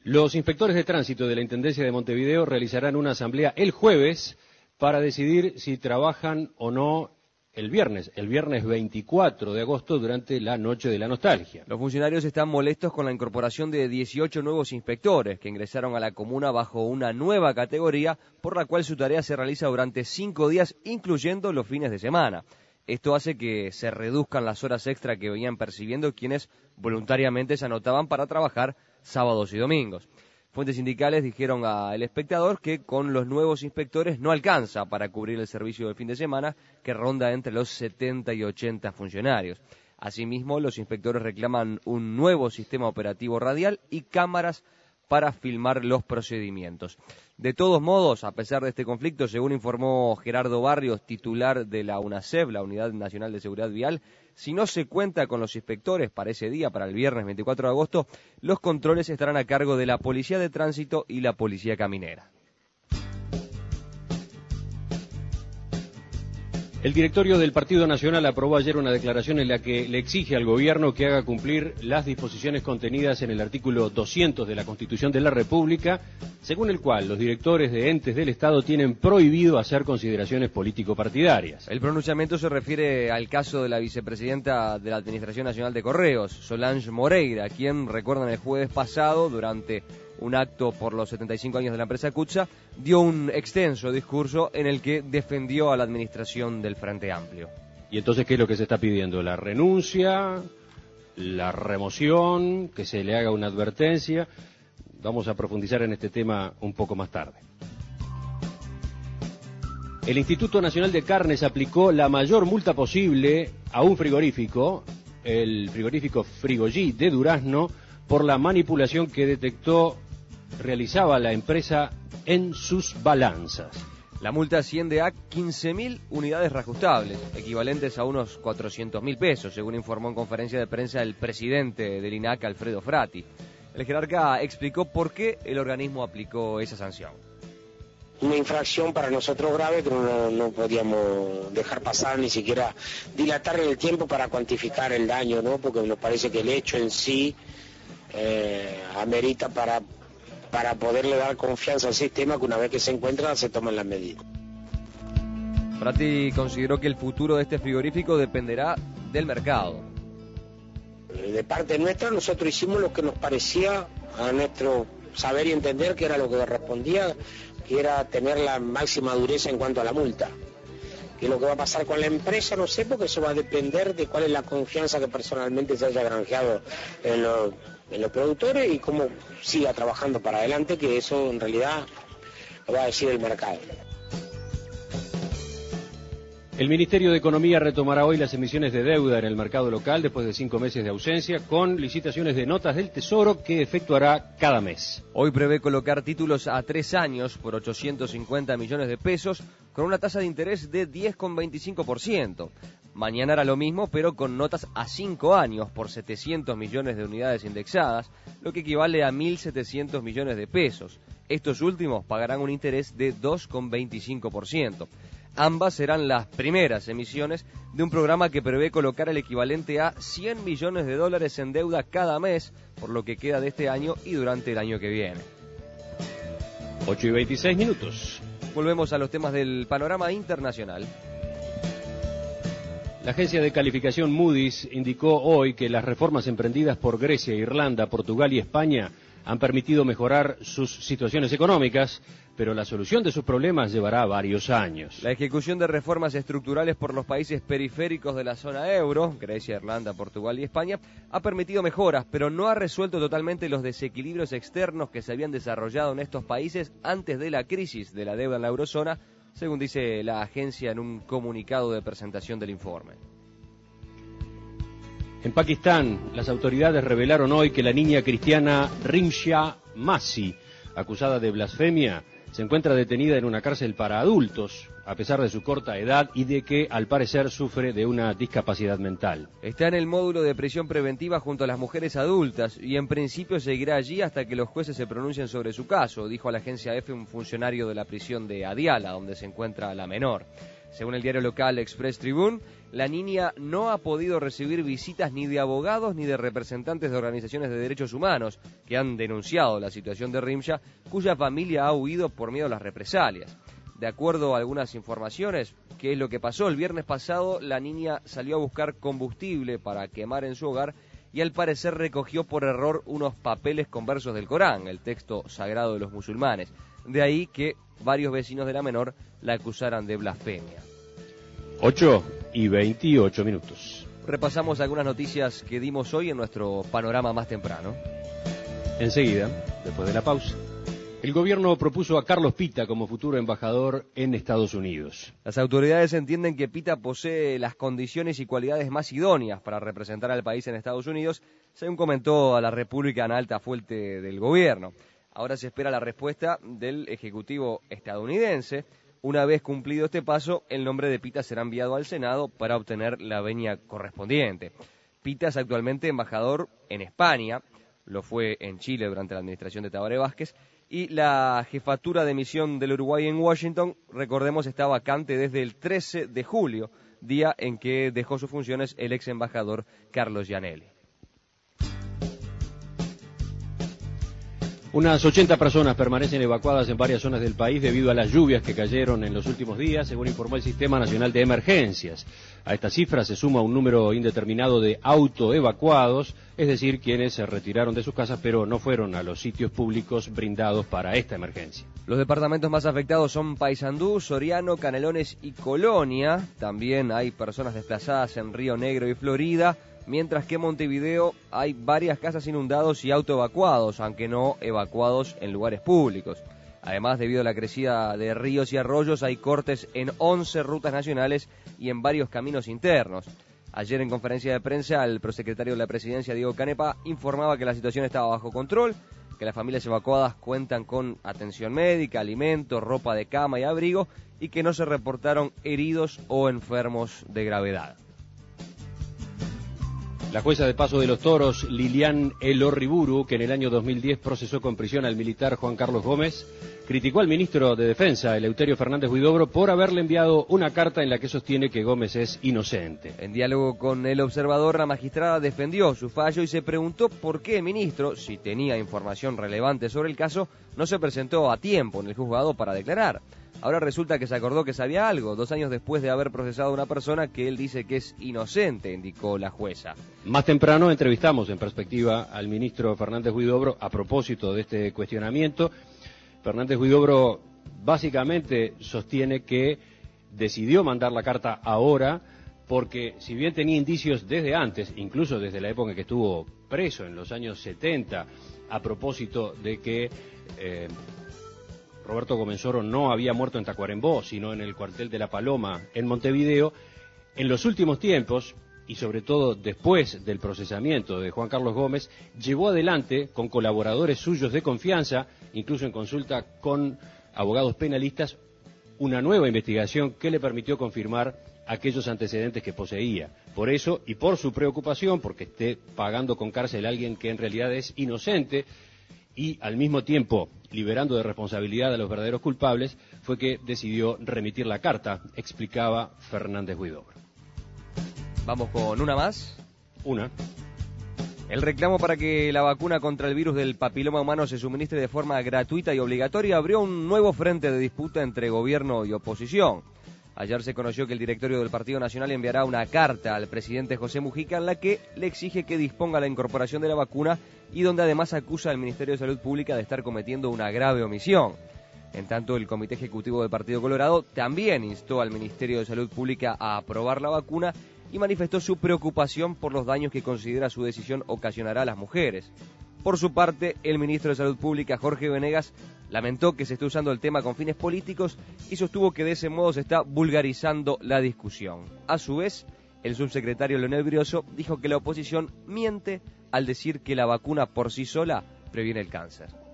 Los inspectores de tránsito de la Intendencia de Montevideo realizarán una asamblea el jueves para decidir si trabajan o no el viernes 24 de agosto durante la Noche de la Nostalgia. Los funcionarios están molestos con la incorporación de 18 nuevos inspectores que ingresaron a la comuna bajo una nueva categoría por la cual su tarea se realiza durante 5 días, incluyendo los fines de semana. Esto hace que se reduzcan las horas extra que venían percibiendo quienes voluntariamente se anotaban para trabajar sábados y domingos. Fuentes sindicales dijeron al Espectador que con los nuevos inspectores no alcanza para cubrir el servicio del fin de semana, que ronda entre los 70 y 80 funcionarios. Asimismo, los inspectores reclaman un nuevo sistema operativo radial y cámaras para filmar los procedimientos. De todos modos, a pesar de este conflicto, según informó Gerardo Barrios, titular de la UNACEV, la Unidad Nacional de Seguridad Vial, si no se cuenta con los inspectores para ese día, para el viernes 24 de agosto, los controles estarán a cargo de la Policía de Tránsito y la Policía Caminera. El directorio del Partido Nacional aprobó ayer una declaración en la que le exige al gobierno que haga cumplir las disposiciones contenidas en el artículo 200 de la Constitución de la República, según el cual los directores de entes del Estado tienen prohibido hacer consideraciones político-partidarias. El pronunciamiento se refiere al caso de la vicepresidenta de la Administración Nacional de Correos, Solange Moreira, quien, recuerdan, el jueves pasado, durante un acto por los 75 años de la empresa Kutza, dio un extenso discurso en el que defendió a la administración del Frente Amplio. ¿Y entonces qué es lo que se está pidiendo? ¿La renuncia? ¿La remoción? ¿Que se le haga una advertencia? Vamos a profundizar en este tema un poco más tarde. El Instituto Nacional de Carnes aplicó la mayor multa posible a un frigorífico, el frigorífico Frigogí de Durazno, por la manipulación que detectó realizaba la empresa en sus balanzas. La multa asciende a 15.000 unidades reajustables, equivalentes a unos 400.000 pesos, según informó en conferencia de prensa el presidente del INAC, Alfredo Frati. El jerarca explicó por qué el organismo aplicó esa sanción. Una infracción para nosotros grave que no podíamos dejar pasar, ni siquiera dilatar el tiempo para cuantificar el daño, ¿no? Porque nos parece que el hecho en sí amerita para poderle dar confianza al sistema, que una vez que se encuentra se toman las medidas. Frati consideró que el futuro de este frigorífico dependerá del mercado. De parte nuestra, nosotros hicimos lo que nos parecía a nuestro saber y entender que era lo que respondía, que era tener la máxima dureza en cuanto a la multa. ¿Qué es lo que va a pasar con la empresa? No sé, porque eso va a depender de cuál es la confianza que personalmente se haya granjeado en los productores y cómo siga trabajando para adelante, que eso en realidad lo va a decir el mercado. El Ministerio de Economía retomará hoy las emisiones de deuda en el mercado local después de 5 meses de ausencia, con licitaciones de notas del Tesoro que efectuará cada mes. Hoy prevé colocar títulos a 3 años por 850 millones de pesos con una tasa de interés de 10,25%. Mañana hará lo mismo, pero con notas a 5 años por 700 millones de unidades indexadas, lo que equivale a 1.700 millones de pesos. Estos últimos pagarán un interés de 2,25%. Ambas serán las primeras emisiones de un programa que prevé colocar el equivalente a 100 millones de dólares en deuda cada mes, por lo que queda de este año y durante el año que viene. 8:26. Volvemos a los temas del panorama internacional. La agencia de calificación Moody's indicó hoy que las reformas emprendidas por Grecia, Irlanda, Portugal y España han permitido mejorar sus situaciones económicas, pero la solución de sus problemas llevará varios años. La ejecución de reformas estructurales por los países periféricos de la zona euro, Grecia, Irlanda, Portugal y España, ha permitido mejoras, pero no ha resuelto totalmente los desequilibrios externos que se habían desarrollado en estos países antes de la crisis de la deuda en la eurozona, según dice la agencia en un comunicado de presentación del informe. En Pakistán, las autoridades revelaron hoy que la niña cristiana Rimsha Masi, acusada de blasfemia, se encuentra detenida en una cárcel para adultos, a pesar de su corta edad y de que, al parecer, sufre de una discapacidad mental. Está en el módulo de prisión preventiva junto a las mujeres adultas y en principio seguirá allí hasta que los jueces se pronuncien sobre su caso, dijo a la agencia EFE un funcionario de la prisión de Adiala, donde se encuentra la menor. Según el diario local Express Tribune, la niña no ha podido recibir visitas ni de abogados ni de representantes de organizaciones de derechos humanos que han denunciado la situación de Rimsha, cuya familia ha huido por miedo a las represalias. De acuerdo a algunas informaciones, ¿qué es lo que pasó? El viernes pasado la niña salió a buscar combustible para quemar en su hogar y al parecer recogió por error unos papeles con versos del Corán, el texto sagrado de los musulmanes. De ahí que varios vecinos de la menor la acusaran de blasfemia. 8:28. Repasamos algunas noticias que dimos hoy en nuestro panorama más temprano. Enseguida, después de la pausa, el gobierno propuso a Carlos Pita como futuro embajador en Estados Unidos. Las autoridades entienden que Pita posee las condiciones y cualidades más idóneas para representar al país en Estados Unidos, según comentó a la República en alta fuente del gobierno. Ahora se espera la respuesta del Ejecutivo estadounidense. Una vez cumplido este paso, el nombre de Pita será enviado al Senado para obtener la venia correspondiente. Pita es actualmente embajador en España, lo fue en Chile durante la administración de Tabaré Vázquez, y la jefatura de misión del Uruguay en Washington, recordemos, está vacante desde el 13 de julio, día en que dejó sus funciones el ex embajador Carlos Gianelli. Unas 80 personas permanecen evacuadas en varias zonas del país debido a las lluvias que cayeron en los últimos días, según informó el Sistema Nacional de Emergencias. A esta cifra se suma un número indeterminado de autoevacuados, es decir, quienes se retiraron de sus casas pero no fueron a los sitios públicos brindados para esta emergencia. Los departamentos más afectados son Paysandú, Soriano, Canelones y Colonia. También hay personas desplazadas en Río Negro y Florida, mientras que en Montevideo hay varias casas inundados y autoevacuados, aunque no evacuados en lugares públicos. Además, debido a la crecida de ríos y arroyos, hay cortes en 11 rutas nacionales y en varios caminos internos. Ayer, en conferencia de prensa, el prosecretario de la Presidencia, Diego Canepa, informaba que la situación estaba bajo control, que las familias evacuadas cuentan con atención médica, alimentos, ropa de cama y abrigo, y que no se reportaron heridos o enfermos de gravedad. La jueza de Paso de los Toros, Lilian Elorriburu, que en el año 2010 procesó con prisión al militar Juan Carlos Gómez, criticó al ministro de Defensa, Eleuterio Fernández Huidobro, por haberle enviado una carta en la que sostiene que Gómez es inocente. En diálogo con El Observador, la magistrada defendió su fallo y se preguntó por qué el ministro, si tenía información relevante sobre el caso, no se presentó a tiempo en el juzgado para declarar. Ahora resulta que se acordó que sabía algo, 2 años después de haber procesado a una persona que él dice que es inocente, indicó la jueza. Más temprano entrevistamos en Perspectiva al ministro Fernández Huidobro a propósito de este cuestionamiento. Fernández Huidobro básicamente sostiene que decidió mandar la carta ahora porque, si bien tenía indicios desde antes, incluso desde la época en que estuvo preso en los años 70, a propósito de que Roberto Comensoro no había muerto en Tacuarembó, sino en el cuartel de La Paloma, en Montevideo, en los últimos tiempos, y sobre todo después del procesamiento de Juan Carlos Gómez, llevó adelante, con colaboradores suyos de confianza, incluso en consulta con abogados penalistas, una nueva investigación que le permitió confirmar aquellos antecedentes que poseía. Por eso, y por su preocupación, porque esté pagando con cárcel a alguien que en realidad es inocente, y al mismo tiempo liberando de responsabilidad a los verdaderos culpables, fue que decidió remitir la carta, explicaba Fernández Huidobro. Vamos con una más. Una. El reclamo para que la vacuna contra el virus del papiloma humano se suministre de forma gratuita y obligatoria abrió un nuevo frente de disputa entre gobierno y oposición. Ayer se conoció que el directorio del Partido Nacional enviará una carta al presidente José Mujica en la que le exige que disponga la incorporación de la vacuna y donde además acusa al Ministerio de Salud Pública de estar cometiendo una grave omisión. En tanto, el Comité Ejecutivo del Partido Colorado también instó al Ministerio de Salud Pública a aprobar la vacuna y manifestó su preocupación por los daños que considera su decisión ocasionará a las mujeres. Por su parte, el ministro de Salud Pública, Jorge Venegas, lamentó que se esté usando el tema con fines políticos y sostuvo que de ese modo se está vulgarizando la discusión. A su vez, el subsecretario Leonel Brioso dijo que la oposición miente al decir que la vacuna por sí sola previene el cáncer.